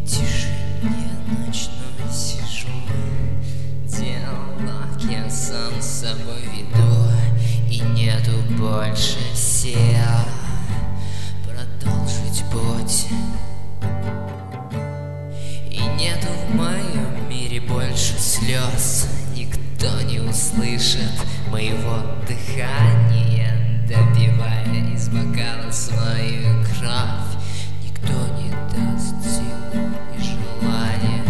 тишине ночной сижу, диалог я сам с собой веду, и нету больше сил продолжить путь. И нету в моем мире больше слез, никто не услышит моего дыхания, допивая из бокала свою кровь. Никто не даст сил и желания.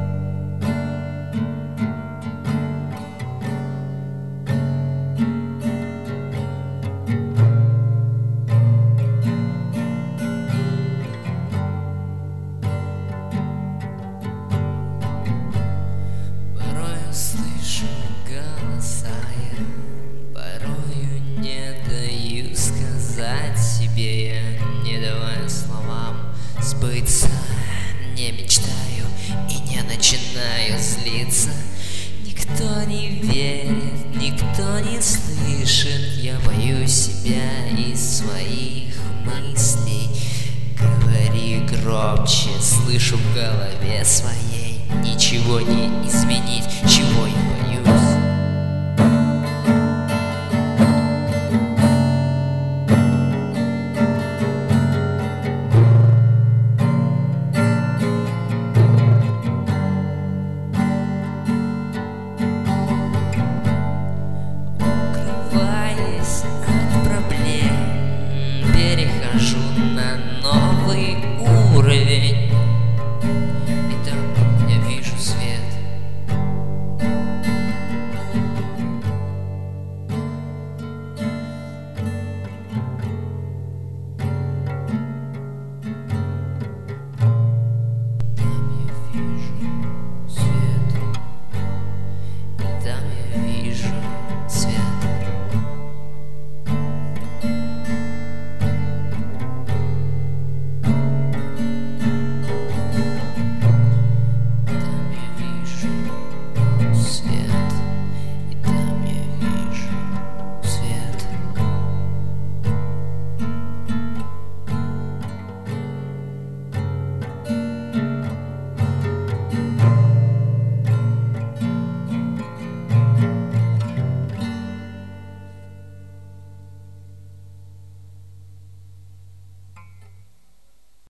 Порою слышу голоса я, порою не даю сказать себе я, не давая словам сбыться. Не мечтаю и не начинаю злиться. Никто не верит, никто не слышит. Я боюсь себя и своих мыслей. Говори громче, слышу в голове своей. Ничего не изменить, чего я боюсь.